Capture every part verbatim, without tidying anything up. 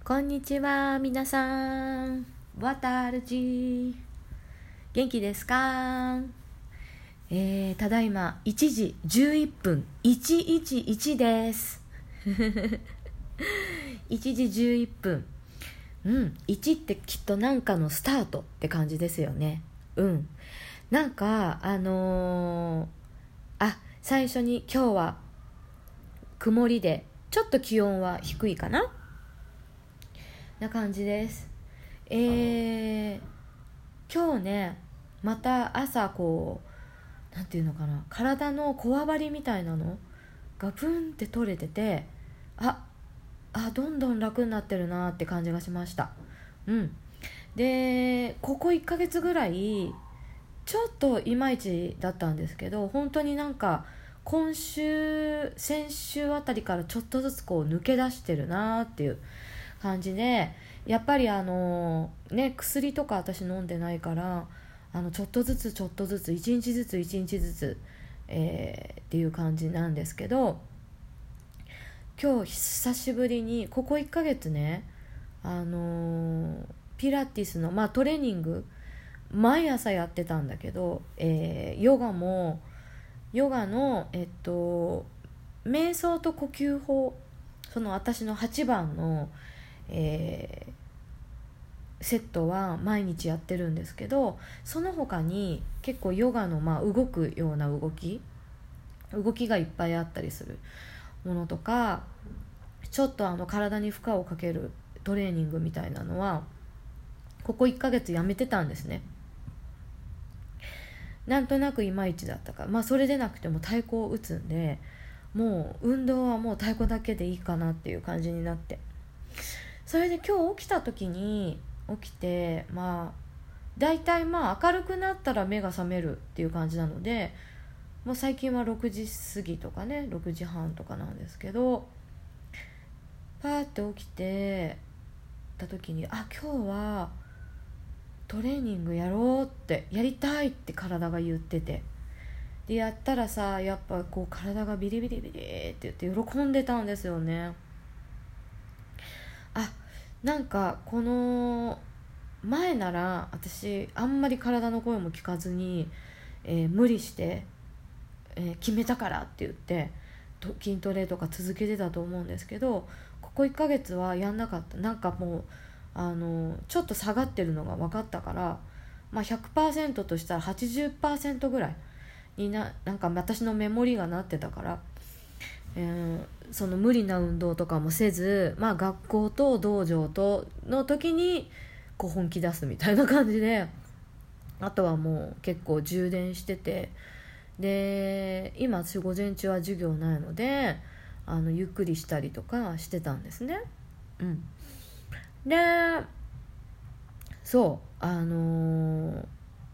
こんにちは皆さん。わたるじ元気ですか？えー、ただいまいちじじゅういっぷんいちいちいちですいちじじゅういっぷん、うん、いちってきっとなんかのスタートって感じですよね。うんなんかあのー、あ最初に今日は曇りでちょっと気温は低いかなな感じです。えー、今日ねまた朝こうなんていうのかな、体のこわばりみたいなのがプンって取れてて、ああどんどん楽になってるなって感じがしました。うんでここいっかげつぐらいちょっといまいちだったんですけど、本当になんか今週先週あたりからちょっとずつこう抜け出してるなっていう感じで、やっぱりあのね薬とか私飲んでないから、あのちょっとずつちょっとずつ一日ずつ一日ずつ、えー、っていう感じなんですけど、今日久しぶりにここいっかげつね、あのーピラティスの、まあ、トレーニング毎朝やってたんだけど、えー、ヨガもヨガのえっと瞑想と呼吸法、その私のはちばんの、えー、セットは毎日やってるんですけど、その他に結構ヨガの、まあ、動くような動き動きがいっぱいあったりするものとか、ちょっとあの体に負荷をかけるトレーニングみたいなのはここいっかげつやめてたんですね。なんとなくいまいちだったから、まあそれでなくても太鼓を打つんで、もう運動はもう太鼓だけでいいかなっていう感じになって、それで今日起きた時に起きて、まあだいたいまあ明るくなったら目が覚めるっていう感じなので、もう最近はろくじ過ぎとかねろくじはんとかなんですけど、パーって起きてた時に、あ今日はトレーニングやろうってやりたいって体が言ってて、でやったらさ、やっぱこう体がビリビリビリって言って喜んでたんですよね。あなんかこの前なら私あんまり体の声も聞かずに、えー無理して、えー決めたからって言ってと筋トレとか続けてたと思うんですけど、ここいっかげつはやんなかった。なんかもうあのちょっと下がってるのが分かったから、まあ、ひゃくパーセント としたら はちじゅっパーセント ぐらいにな、なんか私のメモリがなってたから、えーその無理な運動とかもせず、まあ、学校と道場との時にこう本気出すみたいな感じで、あとはもう結構充電してて、で今私午前中は授業ないので、あのゆっくりしたりとかしてたんですね。うんでそうあのー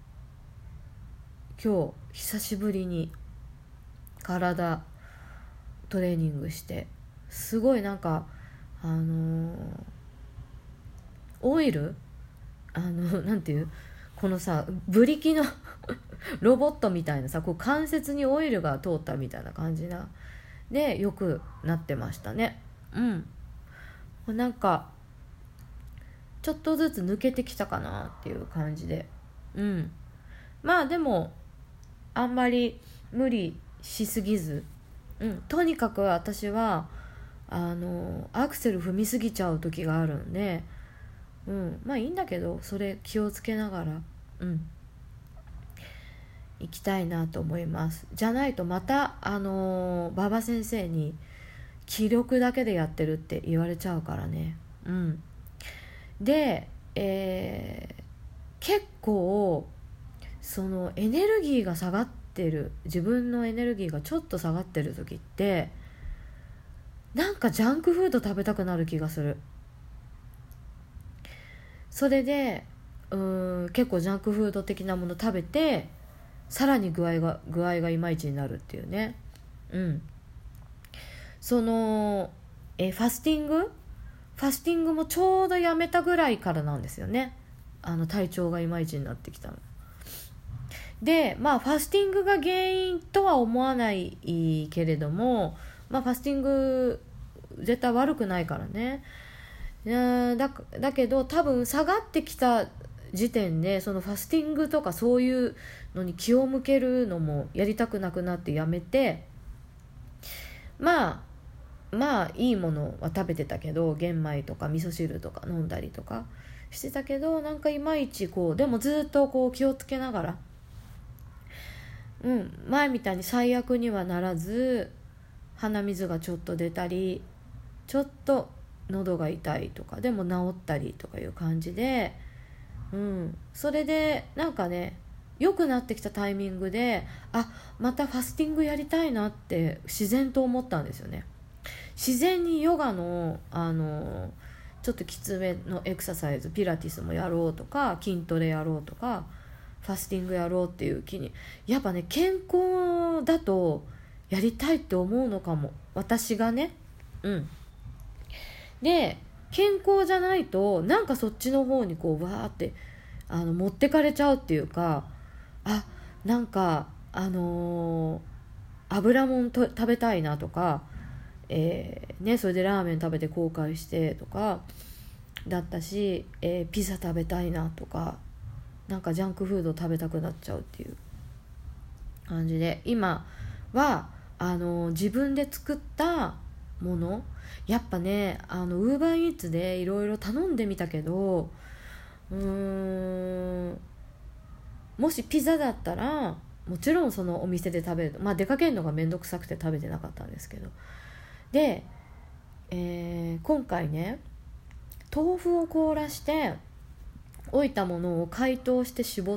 今日久しぶりに体トレーニングして、すごいなんかあのーオイルあのなんていうこのさブリキのロボットみたいなさ、こう関節にオイルが通ったみたいな感じなでよくなってましたね。うんなんかちょっとずつ抜けてきたかなっていう感じで、うんまあでもあんまり無理しすぎず、うん、とにかく私はあのアクセル踏みすぎちゃう時があるんで、うん、まあいいんだけど、それ気をつけながら、うん、行きたいなと思います。じゃないとまたあの馬場先生に気力だけでやってるって言われちゃうからね。うんで、えー結構そのエネルギーが下がってる、自分のエネルギーがちょっと下がってる時って、なんかジャンクフード食べたくなる気がする。それでうーん結構ジャンクフード的なもの食べて、さらに具合が具合がいまいちになるっていうね。うんそのえファスティングファスティングもちょうどやめたぐらいからなんですよね、あの体調がいまいちになってきたので、まあファスティングが原因とは思わないけれども、まあファスティング絶対悪くないからね。 だ, だけど多分下がってきた時点でそのファスティングとかそういうのに気を向けるのもやりたくなくなってやめて、まあまあいいものは食べてたけど、玄米とか味噌汁とか飲んだりとかしてたけど、なんかいまいちこうでもずっとこう気をつけながら、うん前みたいに最悪にはならず、鼻水がちょっと出たりちょっと喉が痛いとかでも治ったりとかいう感じで、うん、それでなんかね良くなってきたタイミングで、あまたファスティングやりたいなって自然と思ったんですよね。自然にヨガのあのちょっときつめのエクササイズ、ピラティスもやろうとか筋トレやろうとかファスティングやろうっていう気に、やっぱね健康だとやりたいって思うのかも、私がね。うんで健康じゃないとなんかそっちの方にこうわーってあの持ってかれちゃうっていうか、あなんかあのー、油もんと食べたいなとか、えーね、それでラーメン食べて後悔してとかだったし、えー、ピザ食べたいなとか、なんかジャンクフード食べたくなっちゃうっていう感じで、今はあのー、自分で作ったもの、やっぱねあのウーバーイーツでいろいろ頼んでみたけど、うーんもしピザだったらもちろんそのお店で食べる、まあ出かけるのがめんどくさくて食べてなかったんですけど、で、えー、今回ね豆腐を凍らして置いたものを解凍して絞って、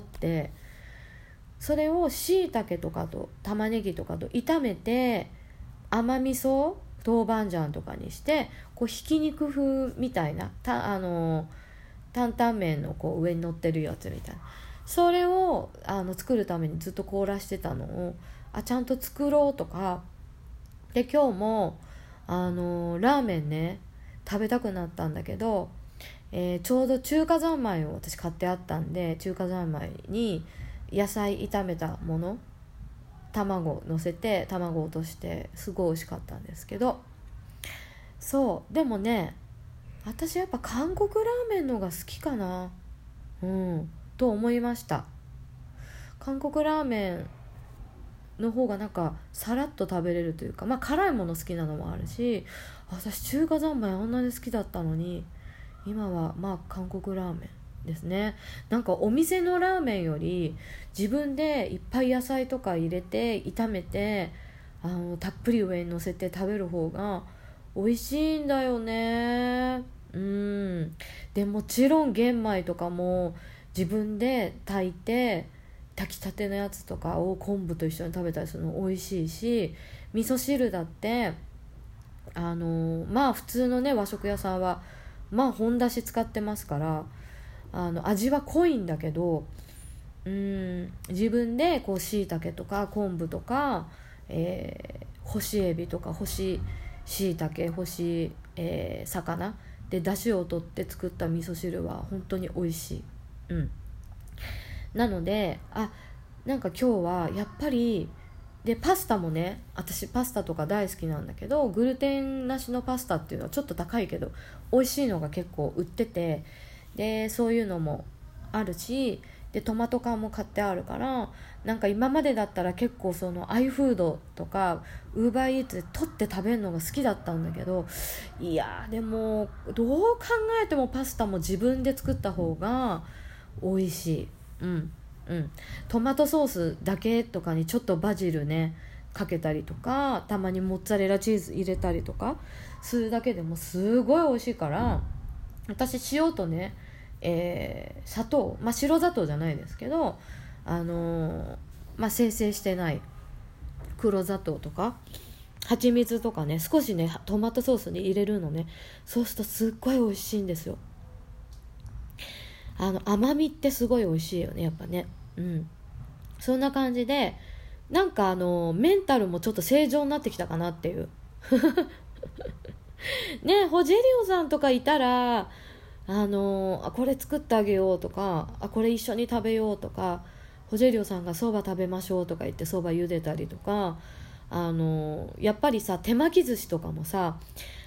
それを椎茸とかと玉ねぎとかと炒めて甘味噌豆板醤とかにしてこうひき肉風みたいなたあの担々麺のこう上に乗ってるやつみたいな、それをあの作るためにずっと凍らしてたのをあちゃんと作ろうとかで、今日もあのラーメンね食べたくなったんだけど、えー、ちょうど中華三昧を私買ってあったんで、中華三昧に野菜炒めたもの卵乗せて卵落としてすごい美味しかったんですけど、そうでもね私やっぱ韓国ラーメンのが好きかな、うんと思いました。韓国ラーメンの方がなんかさらっと食べれるというか、まあ辛いもの好きなのもあるし、私中華三昧あんなに好きだったのに今はまあ韓国ラーメンですね。なんかお店のラーメンより自分でいっぱい野菜とか入れて炒めてあのたっぷり上に乗せて食べる方が美味しいんだよね。うんでもちろん玄米とかも自分で炊いて炊きたてのやつとかを昆布と一緒に食べたりするの美味しいし、味噌汁だってあのまあ普通のね和食屋さんはまあ本だし使ってますからあの味は濃いんだけど、うん自分でこう椎茸とか昆布とか、えー、干しエビとか干し椎茸干し、えー、魚で出汁を取って作った味噌汁は本当に美味しい。うんなのであなんか今日はやっぱりでパスタもね私パスタとか大好きなんだけど、グルテンなしのパスタっていうのはちょっと高いけど美味しいのが結構売ってて、でそういうのもあるし、でトマト缶も買ってあるから、なんか今までだったら結構そのアイフードとかウーバーイーツで取って食べるのが好きだったんだけど、いやでもどう考えてもパスタも自分で作った方が美味しい。うんうん、トマトソースだけとかにちょっとバジルねかけたりとか、たまにモッツァレラチーズ入れたりとかするだけでもすごい美味しいから、私塩とね、えー、砂糖、まあ白砂糖じゃないですけど、あのー、まあ精製してない黒砂糖とか蜂蜜とかね少しねトマトソースに入れるのね、そうするとすっごい美味しいんですよ。あの甘みってすごい美味しいよねやっぱね。うんそんな感じでなんかあのメンタルもちょっと正常になってきたかなっていうねホジェリオさんとかいたらあのあこれ作ってあげようとか、あこれ一緒に食べようとか、ホジェリオさんがそば食べましょうとか言ってそば茹でたりとか、あのやっぱりさ手巻き寿司とかもさ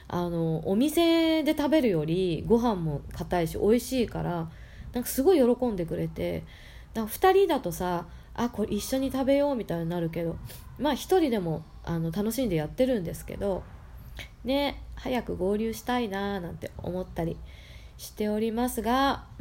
あのお店で食べるよりご飯も硬いし美味しいから、なんかすごい喜んでくれて、なんかふたりだとさ、あこれ一緒に食べようみたいになるけど、まあひとりでもあの楽しんでやってるんですけどね、早く合流したいななんて思ったりしておりますが、うん、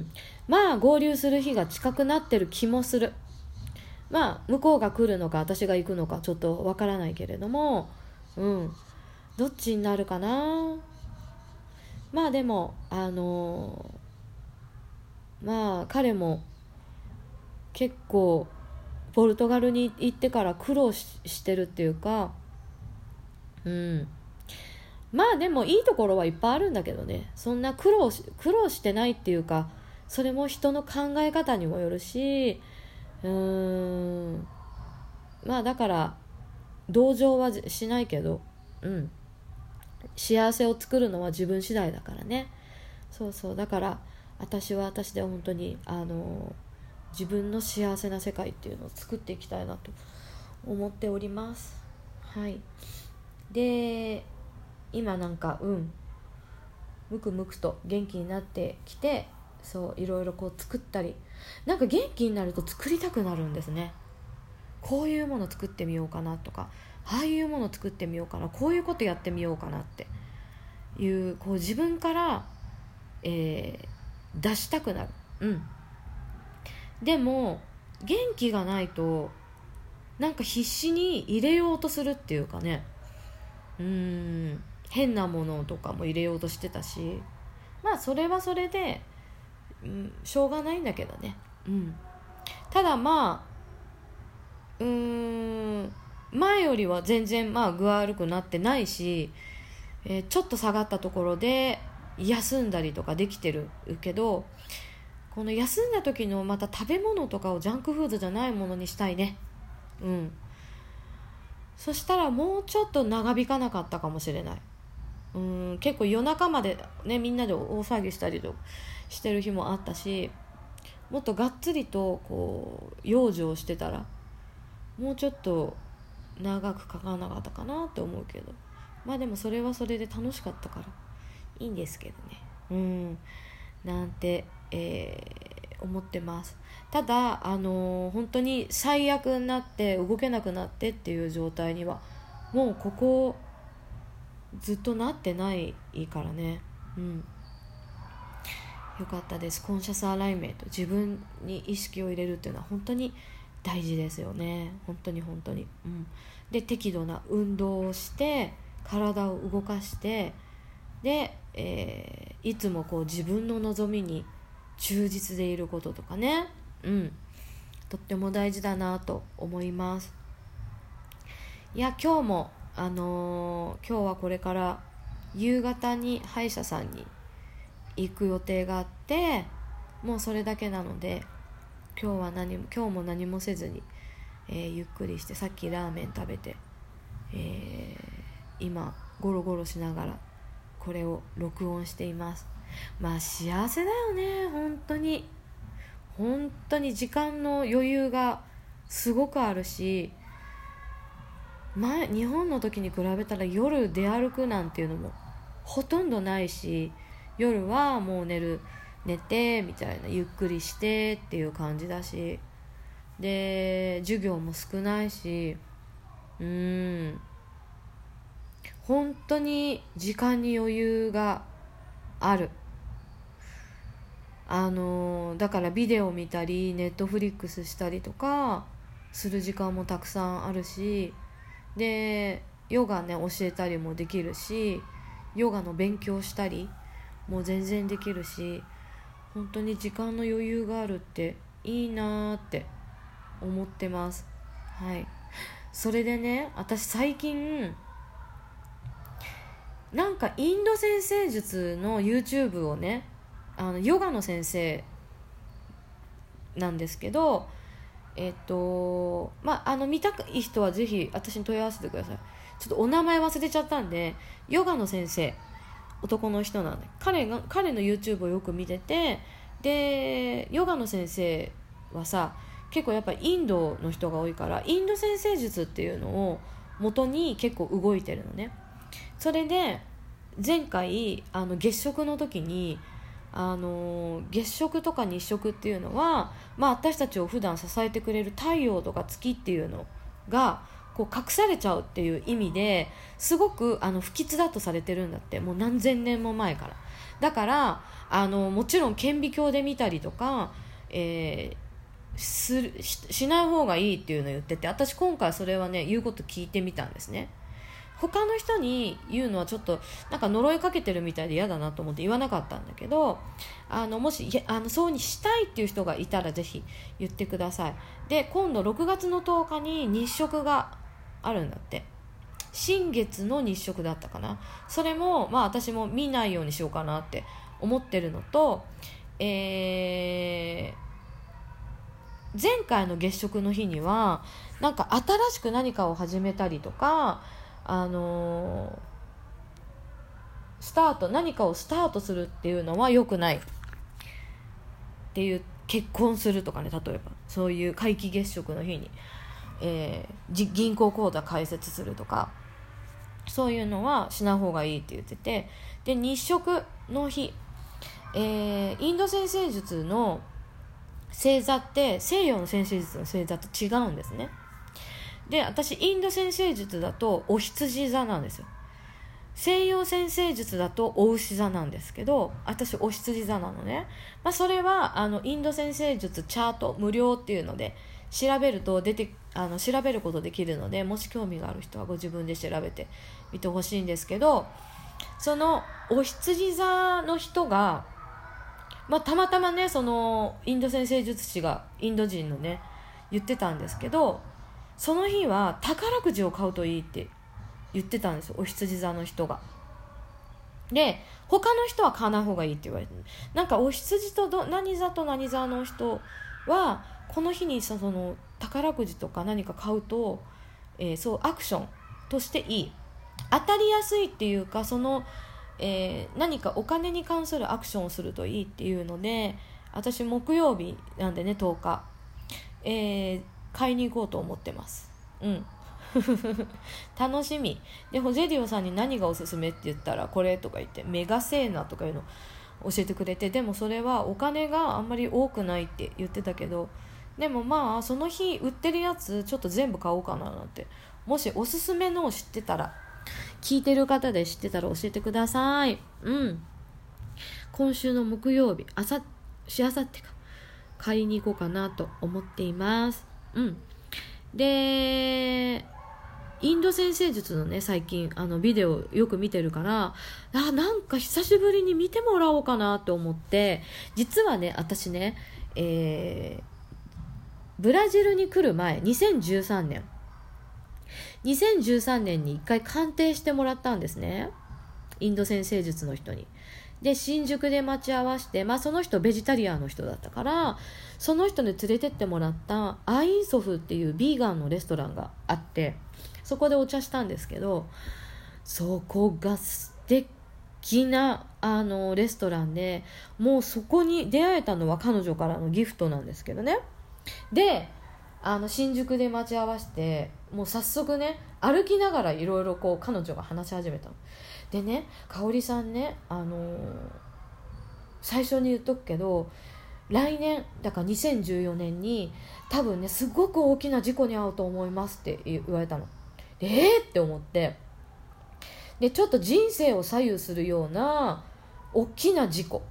まあ合流する日が近くなってる気もする。まあ向こうが来るのか私が行くのかちょっとわからないけれども、うんどっちになるかな。まあでもあのー、まあ彼も結構ポルトガルに行ってから苦労 し, してるっていうか、うんまあでもいいところはいっぱいあるんだけどね、そんな苦労し苦労してないっていうか、それも人の考え方にもよるし、うーんまあだから同情はしないけど、うん幸せを作るのは自分次第だからね。そうそうだから私は私で本当にあの自分の幸せな世界っていうのを作っていきたいなと思っております。はいで今なんかうんむくむくと元気になってきて、そういろいろこう作ったり、なんか元気になると作りたくなるんですね。こういうもの作ってみようかなとか、ああいうもの作ってみようかな、こういうことやってみようかなっていうこう自分から、えー、出したくなる。うんでも元気がないとなんか必死に入れようとするっていうかね、うーん変なものとかも入れようとしてたし、まあそれはそれで、うん、しょうがないんだけどね、うん、ただまあうーん前よりは全然まあ具合悪くなってないし、えー、ちょっと下がったところで休んだりとかできてるけど、この休んだ時のまた食べ物とかをジャンクフードじゃないものにしたいね。うんそしたらもうちょっと長引かなかったかもしれない。うん結構夜中までねみんなで大騒ぎしたりとしてる日もあったし、もっとがっつりとこう養生してたらもうちょっと長くかからなかったかなって思うけど、まあでもそれはそれで楽しかったからいいんですけどね、うんなんて、えー、思ってます。ただあのー、本当に最悪になって動けなくなってっていう状態にはもうここずっとなってないからね、うんよかったです。コンシャスアライメント、自分に意識を入れるっていうのは本当に大事ですよね。本当に本当に、うん、で適度な運動をして体を動かしてで、えー、いつもこう自分の望みに忠実でいることとかね、うんとっても大事だなと思います。いや今日もあのー、今日はこれから夕方に歯医者さんに行く予定があって、もうそれだけなので今日は何も今日も何もせずに、えー、ゆっくりして、さっきラーメン食べて、えー、今ゴロゴロしながらこれを録音しています。まあ幸せだよね、本当に本当に時間の余裕がすごくあるし、前日本の時に比べたら夜出歩くなんていうのもほとんどないし、夜はもう寝る寝てみたいな、ゆっくりしてっていう感じだし、で授業も少ないし、うーん本当に時間に余裕がある。あのだからビデオ見たりネットフリックスしたりとかする時間もたくさんあるし、でヨガね教えたりもできるし、ヨガの勉強したりもう全然できるし、本当に時間の余裕があるっていいなって思ってます。はい。それでね、私最近なんかインド先生術の YouTube をね、あのヨガの先生なんですけど、えっとまああの見たい人はぜひ私に問い合わせてください。ちょっとお名前忘れちゃったんで、ヨガの先生、男の人なんで、彼が彼の YouTube をよく見てて、でヨガの先生はさ結構やっぱりインドの人が多いから、インド先生術っていうのを元に結構動いてるのね。それで前回あの月食の時にあの月食とか日食っていうのは、まあ、私たちを普段支えてくれる太陽とか月っていうのがこう隠されちゃうっていう意味ですごくあの不吉だとされてるんだって、もう何千年も前から。だからあのもちろん顕微鏡で見たりとか、えー、する し, しない方がいいっていうのを言ってて、私今回それはね言うこと聞いてみたんですね。他の人に言うのはちょっとなんか呪いかけてるみたいで嫌だなと思って言わなかったんだけど、あのもしいやあのそうにしたいっていう人がいたらぜひ言ってください。で今度ろくがつのとおかに日食があるんだって。新月の日食だったかな。それもまあ私も見ないようにしようかなって思ってるのと、えー、前回の月食の日にはなんか新しく何かを始めたりとか、あのー、スタート何かをスタートするっていうのは良くないっていう、結婚するとかね、例えばそういう皆既月食の日に、えー、銀行口座開設するとかそういうのはしない方がいいって言ってて、で日食の日、えー、インド占星術の星座って西洋の占星術の星座と違うんですね。で私インド占星術だとお羊座なんですよ。西洋占星術だとお牛座なんですけど、私お羊座なのね。まあ、それはあのインド占星術チャート無料っていうので調べると出てあの調べることできるので、もし興味がある人はご自分で調べてみてほしいんですけど、そのお羊座の人が、まあ、たまたまねそのインド占星術師がインド人のね言ってたんですけど、その日は宝くじを買うといいって言ってたんですよ、お羊座の人が。で他の人は買わない方がいいって言われて、なんかお羊とど何座と何座の人はこの日にその宝くじとか何か買うと、えー、そうアクションとしていい、当たりやすいっていうか、その、えー、何かお金に関するアクションをするといいっていうので、私木曜日なんでねとおか、えー、買いに行こうと思ってます。うん楽しみで、ホゼディオさんに何がおすすめって言ったらこれとか言って、メガセーナとかいうの教えてくれて、でもそれはお金があんまり多くないって言ってたけど、でもまあその日売ってるやつちょっと全部買おうかななんて、もしおすすめのを知ってたら、聞いてる方で知ってたら教えてください。うん。今週の木曜日、あさしあさってか買いに行こうかなと思っています。うん。でインド占星術のね最近あのビデオよく見てるから、あなんか久しぶりに見てもらおうかなと思って、実はね私ね、えー、ブラジルに来る前にせんじゅうさんねんにせんじゅうさんねんに一回鑑定してもらったんですね、インド占星術の人に。で新宿で待ち合わせて、まあ、その人ベジタリアンの人だったから、その人に連れてってもらったアインソフっていうビーガンのレストランがあって、そこでお茶したんですけど、そこが素敵なあのレストランで、もうそこに出会えたのは彼女からのギフトなんですけどね。であの新宿で待ち合わせて、もう早速ね歩きながらいろいろこう彼女が話し始めたのでね、香織さんね、あのー、最初に言っとくけど来年だからにせんじゅうよねんに多分ねすごく大きな事故に遭うと思いますって言われたので、えーって思って、でちょっと人生を左右するような大きな事故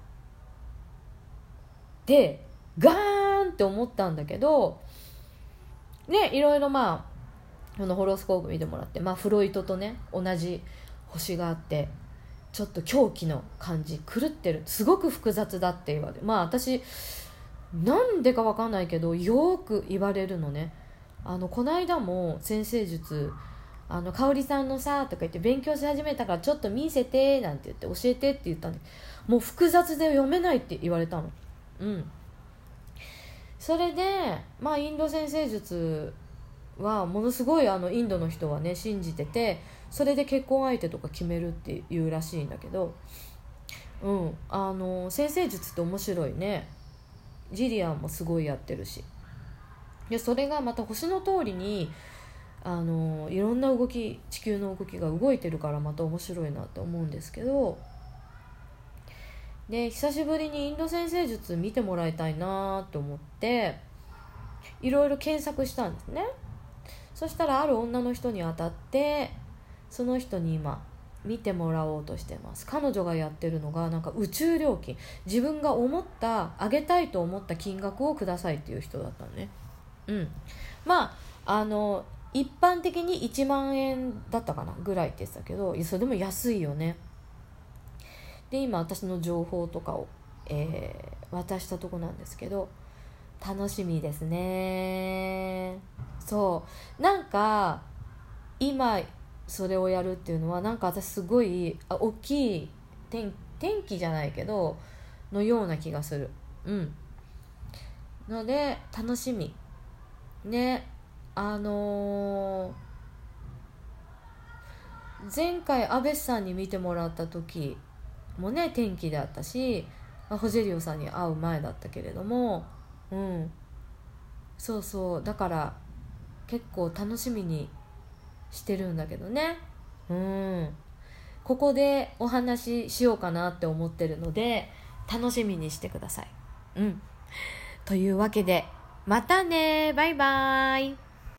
でガーンって思ったんだけどね、いろいろまあこのホロスコープ見てもらって、まあフロイトとね同じ星があって、ちょっと狂気の感じ、狂ってる、すごく複雑だって言われて、まあ私なんでか分かんないけどよく言われるのね。あのこの間も占星術あの香織さんのさとか言って勉強し始めたからちょっと見せてなんて言って教えてって言ったんで、もう複雑で読めないって言われたの。うんそれでまあインド占星術はものすごいあのインドの人はね信じてて、それで結婚相手とか決めるっていうらしいんだけど、うんあの占星術って面白いね。ジリアンもすごいやってるし、でそれがまた星の通りにあのいろんな動き、地球の動きが動いてるからまた面白いなと思うんですけど、で久しぶりにインド占星術見てもらいたいなと思っていろいろ検索したんですね。そしたらある女の人に当たって、その人に今見てもらおうとしてます。彼女がやってるのがなんか宇宙料金、自分が思ったあげたいと思った金額をくださいっていう人だったのね。うんまああの一般的にいちまんえんだったかなぐらいって言ってたけど、それでも安いよね。で今私の情報とかを、えー、渡したとこなんですけど、楽しみですね。そうなんか今それをやるっていうのはなんか私すごいあ大きい天天気じゃないけどのような気がする。うんので楽しみね。あのー、前回安倍さんに見てもらった時もね天気であったし、ホジェリオさんに会う前だったけれども、うんそうそう、だから結構楽しみにしてるんだけどね。うんここでお話ししようかなって思ってるので楽しみにしてください。うんというわけでまたね、バイバイ。